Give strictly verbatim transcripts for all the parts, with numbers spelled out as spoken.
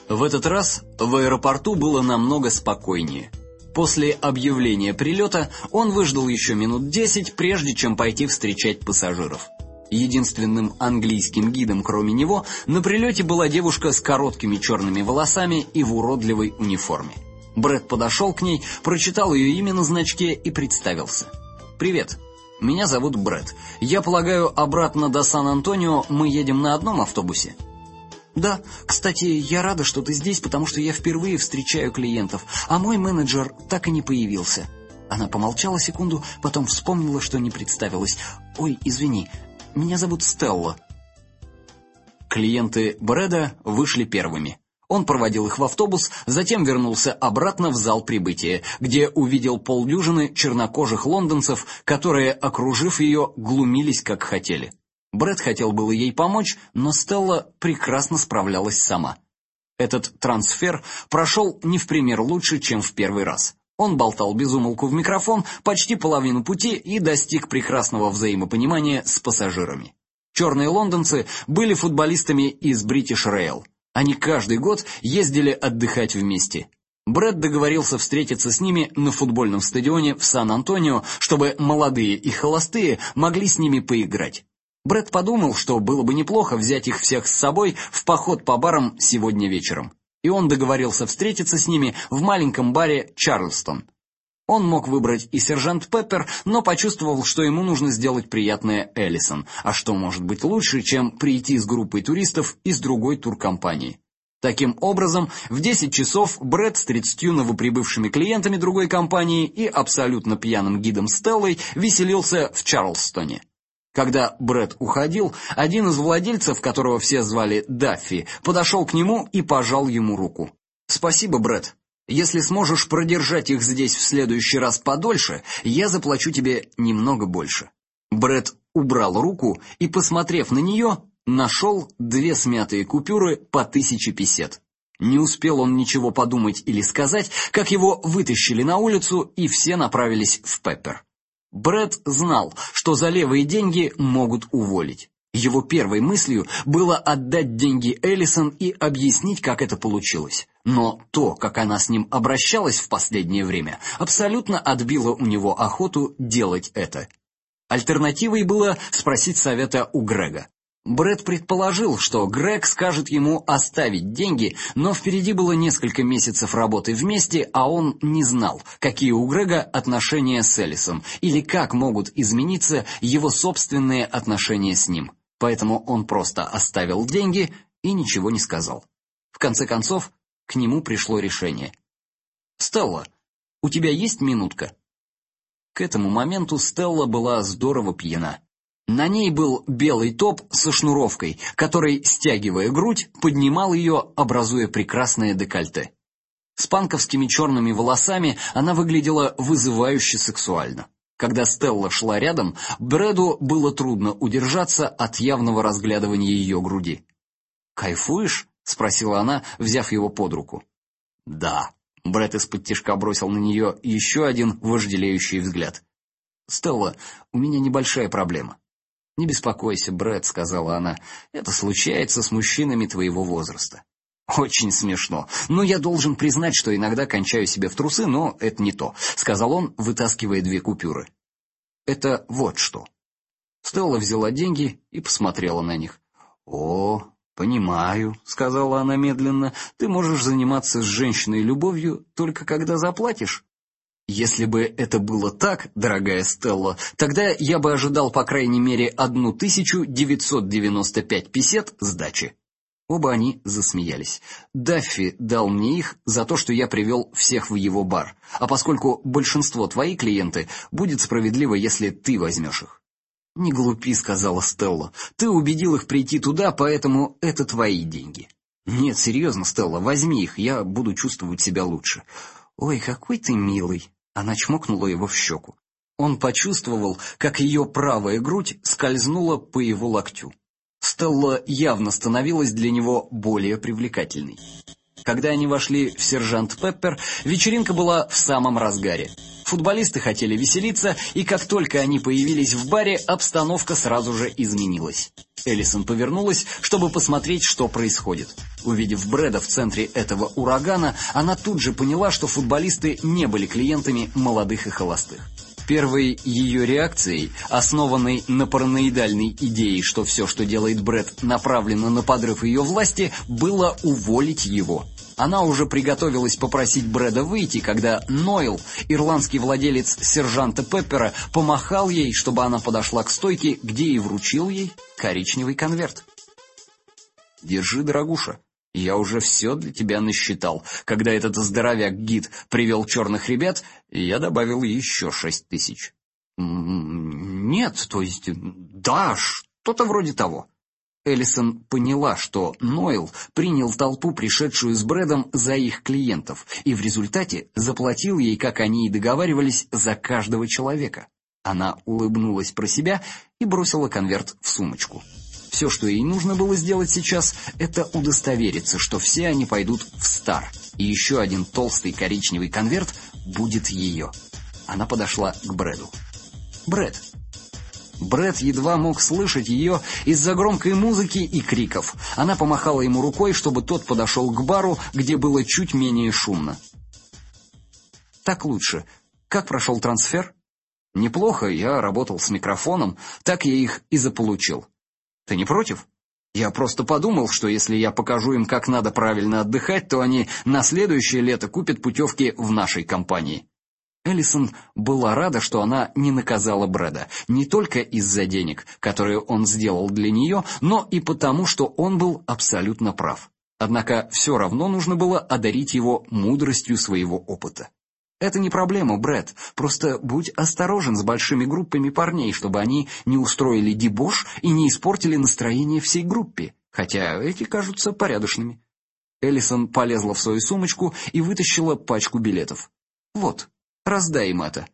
В этот раз в аэропорту было намного спокойнее. После объявления прилета он выждал еще минут десять, прежде чем пойти встречать пассажиров. Единственным английским гидом, кроме него, на прилете была девушка с короткими черными волосами и в уродливой униформе. Брэд подошел к ней, прочитал ее имя на значке и представился. «Привет, меня зовут Брэд. Я полагаю, обратно до Сан-Антонио мы едем на одном автобусе?» «Да, кстати, я рада, что ты здесь, потому что я впервые встречаю клиентов, а мой менеджер так и не появился». Она помолчала секунду, потом вспомнила, что не представилась. «Ой, извини, меня зовут Стелла». Клиенты Брэда вышли первыми. Он проводил их в автобус, затем вернулся обратно в зал прибытия, где увидел полдюжины чернокожих лондонцев, которые, окружив ее, глумились как хотели. Брэд хотел было ей помочь, но Стелла прекрасно справлялась сама. Этот трансфер прошел не в пример лучше, чем в первый раз. Он болтал без умолку в микрофон почти половину пути и достиг прекрасного взаимопонимания с пассажирами. Черные лондонцы были футболистами из British Rail. Они каждый год ездили отдыхать вместе. Брэд договорился встретиться с ними на футбольном стадионе в Сан-Антонио, чтобы молодые и холостые могли с ними поиграть. Брэд подумал, что было бы неплохо взять их всех с собой в поход по барам сегодня вечером. И он договорился встретиться с ними в маленьком баре «Чарльстон». Он мог выбрать и сержант Пеппер, но почувствовал, что ему нужно сделать приятное Эллисон. А что может быть лучше, чем прийти с группой туристов из другой туркомпании? Таким образом, в десять часов Брэд с тридцатью новоприбывшими клиентами другой компании и абсолютно пьяным гидом Стеллой веселился в Чарльстоне. Когда Брэд уходил, один из владельцев, которого все звали Даффи, подошел к нему и пожал ему руку. «Спасибо, Брэд. Если сможешь продержать их здесь в следующий раз подольше, я заплачу тебе немного больше». Брэд убрал руку и, посмотрев на нее, нашел две смятые купюры по тысяче песет. Не успел он ничего подумать или сказать, как его вытащили на улицу, и все направились в Пеппер. Брэд знал, что за левые деньги могут уволить. Его первой мыслью было отдать деньги Эллисон и объяснить, как это получилось. Но то, как она с ним обращалась в последнее время, абсолютно отбило у него охоту делать это. Альтернативой было спросить совета у Грега. Брэд предположил, что Грег скажет ему оставить деньги, но впереди было несколько месяцев работы вместе, а он не знал, какие у Грега отношения с Эллисон или как могут измениться его собственные отношения с ним. Поэтому он просто оставил деньги и ничего не сказал. В конце концов, к нему пришло решение. «Стелла, у тебя есть минутка?» К этому моменту Стелла была здорово пьяна. На ней был белый топ со шнуровкой, который, стягивая грудь, поднимал ее, образуя прекрасное декольте. С панковскими черными волосами она выглядела вызывающе сексуально. Когда Стелла шла рядом, Брэду было трудно удержаться от явного разглядывания ее груди. «Кайфуешь?» — спросила она, взяв его под руку. «Да». Брэд исподтишка бросил на нее еще один вожделеющий взгляд. «Стелла, у меня небольшая проблема». «Не беспокойся, Брэд», — сказала она. «Это случается с мужчинами твоего возраста». «Очень смешно. Но я должен признать, что иногда кончаю себе в трусы, но это не то», — сказал он, вытаскивая две купюры. «Это вот что». Стелла взяла деньги и посмотрела на них. «О, понимаю», — сказала она медленно. «Ты можешь заниматься с женщиной любовью только когда заплатишь». «Если бы это было так, дорогая Стелла, тогда я бы ожидал по крайней мере одну тысячу девятьсот девяносто пять песет сдачи». Оба они засмеялись. «Даффи дал мне их за то, что я привел всех в его бар, а поскольку большинство твои клиенты, будет справедливо, если ты возьмешь их». «Не глупи», — сказала Стелла. «Ты убедил их прийти туда, поэтому это твои деньги». «Нет, серьезно, Стелла, возьми их, я буду чувствовать себя лучше». «Ой, какой ты милый». Она чмокнула его в щеку. Он почувствовал, как ее правая грудь скользнула по его локтю. Стелла явно становилась для него более привлекательной. Когда они вошли в «Сержант Пеппер», вечеринка была в самом разгаре. Футболисты хотели веселиться, и как только они появились в баре, обстановка сразу же изменилась. Эллисон повернулась, чтобы посмотреть, что происходит. Увидев Брэда в центре этого урагана, она тут же поняла, что футболисты не были клиентами молодых и холостых. Первой ее реакцией, основанной на параноидальной идее, что все, что делает Брэд, направлено на подрыв ее власти, было уволить его. Она уже приготовилась попросить Брэда выйти, когда Нойл, ирландский владелец сержанта Пеппера, помахал ей, чтобы она подошла к стойке, где и вручил ей коричневый конверт. «Держи, дорогуша, я уже все для тебя насчитал. Когда этот здоровяк-гид привел черных ребят, я добавил еще шесть тысяч». «Нет, то есть, да, что-то вроде того». Эллисон поняла, что Нойл принял толпу, пришедшую с Брэдом, за их клиентов, и в результате заплатил ей, как они и договаривались, за каждого человека. Она улыбнулась про себя и бросила конверт в сумочку. Все, что ей нужно было сделать сейчас, это удостовериться, что все они пойдут в Стар, и еще один толстый коричневый конверт будет ее. Она подошла к Брэду. «Брэд». Брэд едва мог слышать ее из-за громкой музыки и криков. Она помахала ему рукой, чтобы тот подошел к бару, где было чуть менее шумно. «Так лучше. Как прошел трансфер?» «Неплохо, я работал с микрофоном, так я их и заполучил». «Ты не против? Я просто подумал, что если я покажу им, как надо правильно отдыхать, то они на следующее лето купят путевки в нашей компании». Эллисон была рада, что она не наказала Брэда, не только из-за денег, которые он сделал для нее, но и потому, что он был абсолютно прав. Однако все равно нужно было одарить его мудростью своего опыта. «Это не проблема, Брэд, просто будь осторожен с большими группами парней, чтобы они не устроили дебош и не испортили настроение всей группе, хотя эти кажутся порядочными». Эллисон полезла в свою сумочку и вытащила пачку билетов. «Вот. Раздай им это».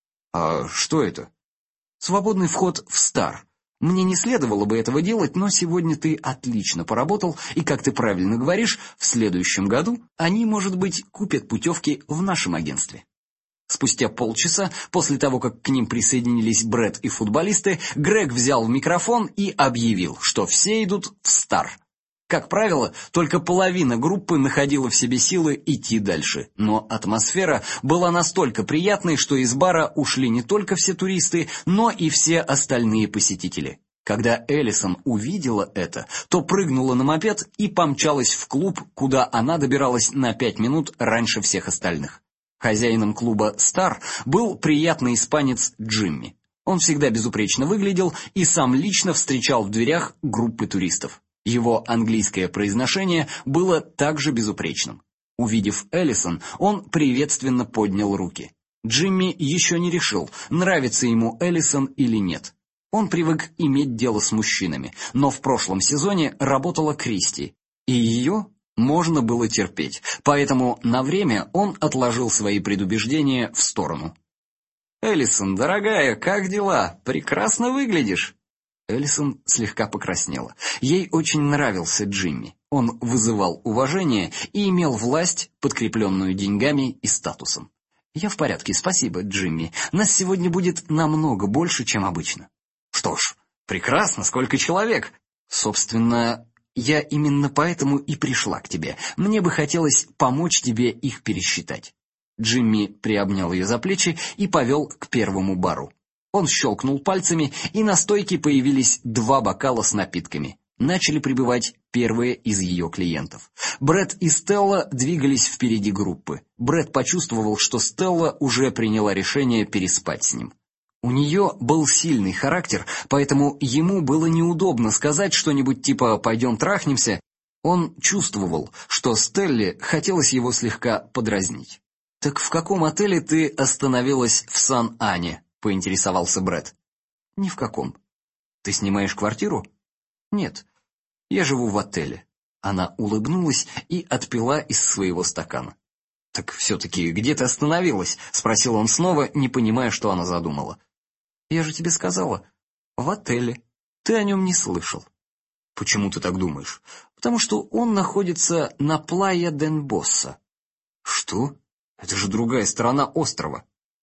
«А что это?» «Свободный вход в Стар. Мне не следовало бы этого делать, но сегодня ты отлично поработал, и, как ты правильно говоришь, в следующем году они, может быть, купят путевки в нашем агентстве». Спустя полчаса, после того, как к ним присоединились Брэд и футболисты, Грег взял микрофон и объявил, что все идут в Стар. Как правило, только половина группы находила в себе силы идти дальше, но атмосфера была настолько приятной, что из бара ушли не только все туристы, но и все остальные посетители. Когда Эллисон увидела это, то прыгнула на мопед и помчалась в клуб, куда она добиралась на пять минут раньше всех остальных. Хозяином клуба «Стар» был приятный испанец Джимми. Он всегда безупречно выглядел и сам лично встречал в дверях группы туристов. Его английское произношение было также безупречным. Увидев Эллисон, он приветственно поднял руки. Джимми еще не решил, нравится ему Эллисон или нет. Он привык иметь дело с мужчинами, но в прошлом сезоне работала Кристи, и ее можно было терпеть, поэтому на время он отложил свои предубеждения в сторону. «Эллисон, дорогая, как дела? Прекрасно выглядишь». Эллисон слегка покраснела. Ей очень нравился Джимми. Он вызывал уважение и имел власть, подкрепленную деньгами и статусом. «Я в порядке, спасибо, Джимми. Нас сегодня будет намного больше, чем обычно». «Что ж, прекрасно, сколько человек?» «Собственно, я именно поэтому и пришла к тебе. Мне бы хотелось помочь тебе их пересчитать». Джимми приобнял ее за плечи и повел к первому бару. Он щелкнул пальцами, и на стойке появились два бокала с напитками. Начали прибывать первые из ее клиентов. Брэд и Стелла двигались впереди группы. Брэд почувствовал, что Стелла уже приняла решение переспать с ним. У нее был сильный характер, поэтому ему было неудобно сказать что-нибудь типа «пойдем трахнемся». Он чувствовал, что Стелле хотелось его слегка подразнить. «Так в каком отеле ты остановилась в Сан-Ане?» — поинтересовался Брэд. «Ни в каком». «Ты снимаешь квартиру?» «Нет, я живу в отеле». Она улыбнулась и отпила из своего стакана. «Так все-таки где ты остановилась?» — спросил он снова, не понимая, что она задумала. «Я же тебе сказала, в отеле. Ты о нем не слышал». «Почему ты так думаешь?» «Потому что он находится на Плайя-ден-Босса». «Что? Это же другая сторона острова».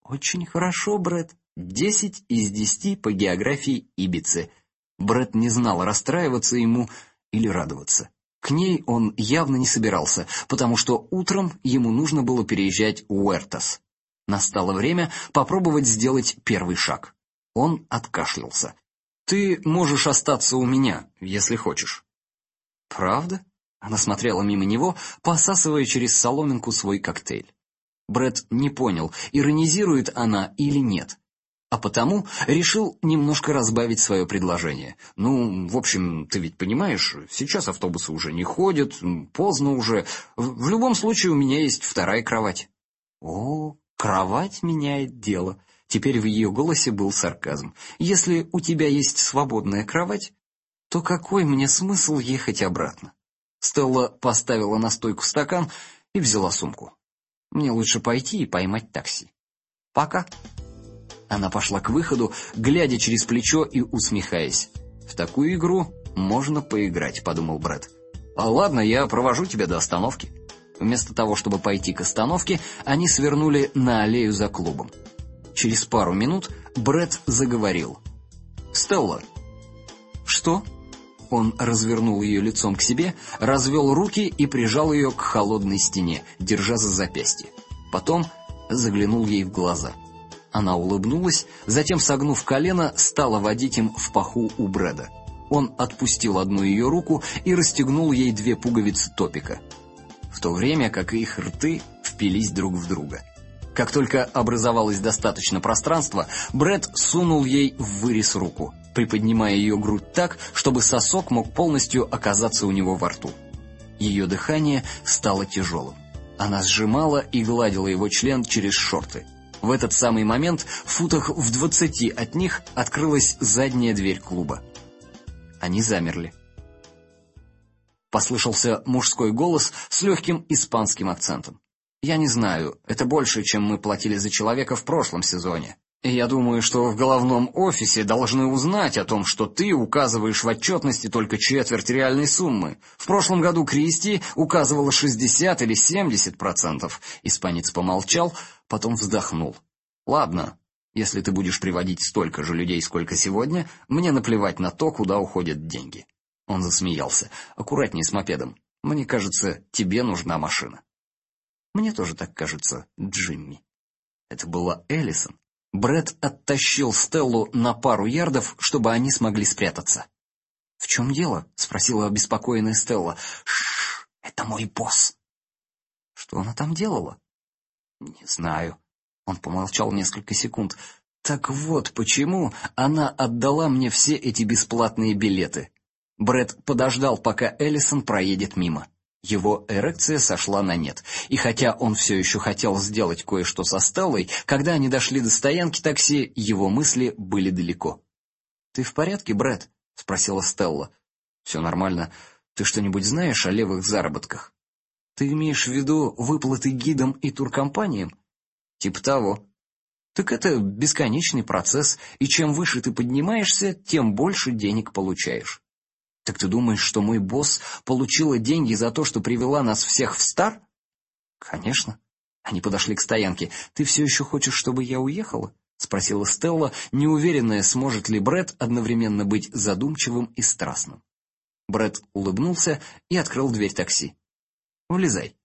Очень хорошо, Брэд. Десять из десяти по географии Ибицы. Брэд не знал, расстраиваться ему или радоваться. К ней он явно не собирался, потому что утром ему нужно было переезжать в Уэртас. Настало время попробовать сделать первый шаг. Он откашлялся. Ты можешь остаться у меня, если хочешь. Правда? Она смотрела мимо него, посасывая через соломинку свой коктейль. Брэд не понял, иронизирует она или нет, а потому решил немножко разбавить свое предложение. Ну, в общем, ты ведь понимаешь, сейчас автобусы уже не ходят, поздно уже. В, в любом случае у меня есть вторая кровать. О, кровать меняет дело. Теперь в ее голосе был сарказм. Если у тебя есть свободная кровать, то какой мне смысл ехать обратно? Стелла поставила на стойку стакан и взяла сумку. Мне лучше пойти и поймать такси. Пока. Она пошла к выходу, глядя через плечо и усмехаясь. В такую игру можно поиграть, подумал Брэд. А ладно, я провожу тебя до остановки. Вместо того, чтобы пойти к остановке, они свернули на аллею за клубом. Через пару минут Брэд заговорил. Стелла. Что? Он развернул ее лицом к себе, развел руки и прижал ее к холодной стене, держа за запястье. Потом заглянул ей в глаза. Она улыбнулась, затем, согнув колено, стала водить им в паху у Брэда. Он отпустил одну ее руку и расстегнул ей две пуговицы топика, в то время как их рты впились друг в друга. Как только образовалось достаточно пространства, Брэд сунул ей в вырез руку, приподнимая ее грудь так, чтобы сосок мог полностью оказаться у него во рту. Ее дыхание стало тяжелым. Она сжимала и гладила его член через шорты. В этот самый момент, в футах в двадцати от них, открылась задняя дверь клуба. Они замерли. Послышался мужской голос с легким испанским акцентом. Я не знаю, это больше, чем мы платили за человека в прошлом сезоне. И я думаю, что в головном офисе должны узнать о том, что ты указываешь в отчетности только четверть реальной суммы. В прошлом году Кристи указывала шестьдесят или семьдесят процентов. Испанец помолчал, потом вздохнул. Ладно, если ты будешь приводить столько же людей, сколько сегодня, мне наплевать на то, куда уходят деньги. Он засмеялся. Аккуратнее с мопедом. Мне кажется, тебе нужна машина. Мне тоже так кажется, Джимми. Это была Эллисон. Брэд оттащил Стеллу на пару ярдов, чтобы они смогли спрятаться. В чем дело? Спросила обеспокоенная Стелла. Шш, это мой босс. Что она там делала? Не знаю. Он помолчал несколько секунд. Так вот, почему она отдала мне все эти бесплатные билеты. Брэд подождал, пока Эллисон проедет мимо. Его эрекция сошла на нет, и хотя он все еще хотел сделать кое-что со Стеллой, когда они дошли до стоянки такси, его мысли были далеко. «Ты в порядке, Брэд?» — спросила Стелла. «Все нормально. Ты что-нибудь знаешь о левых заработках?» «Ты имеешь в виду выплаты гидам и туркомпаниям?» «Типа того». «Так это бесконечный процесс, и чем выше ты поднимаешься, тем больше денег получаешь». Так ты думаешь, что мой босс получила деньги за то, что привела нас всех в Стар? Конечно. Они подошли к стоянке. Ты все еще хочешь, чтобы я уехала? Спросила Стелла, неуверенная, сможет ли Брэд одновременно быть задумчивым и страстным. Брэд улыбнулся и открыл дверь такси. Влезай.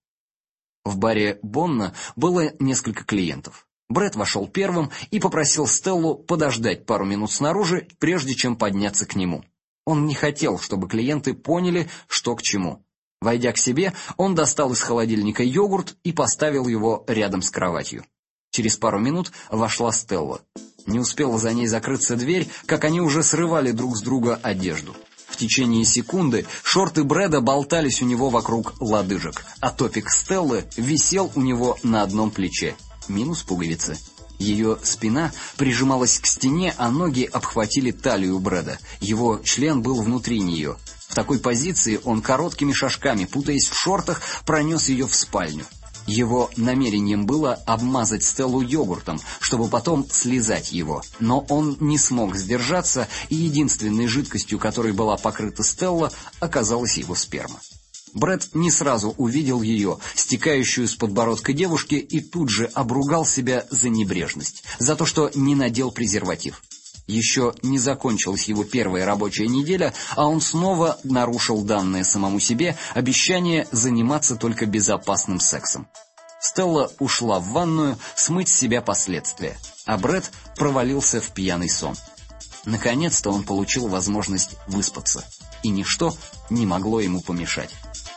В баре Бонна было несколько клиентов. Брэд вошел первым и попросил Стеллу подождать пару минут снаружи, прежде чем подняться к нему. Он не хотел, чтобы клиенты поняли, что к чему. Войдя к себе, он достал из холодильника йогурт и поставил его рядом с кроватью. Через пару минут вошла Стелла. Не успела за ней закрыться дверь, как они уже срывали друг с друга одежду. В течение секунды шорты Брэда болтались у него вокруг лодыжек, а топик Стеллы висел у него на одном плече, минус пуговицы. Ее спина прижималась к стене, а ноги обхватили талию Брэда. Его член был внутри нее. В такой позиции он короткими шажками, путаясь в шортах, пронес ее в спальню. Его намерением было обмазать Стеллу йогуртом, чтобы потом слизать его. Но он не смог сдержаться, и единственной жидкостью, которой была покрыта Стелла, оказалась его сперма. Брэд не сразу увидел ее, стекающую с подбородка девушки, и тут же обругал себя за небрежность, за то, что не надел презерватив. Еще не закончилась его первая рабочая неделя, а он снова нарушил данное самому себе обещание заниматься только безопасным сексом. Стелла ушла в ванную смыть с себя последствия, а Брэд провалился в пьяный сон. Наконец-то он получил возможность выспаться, и ничто не могло ему помешать.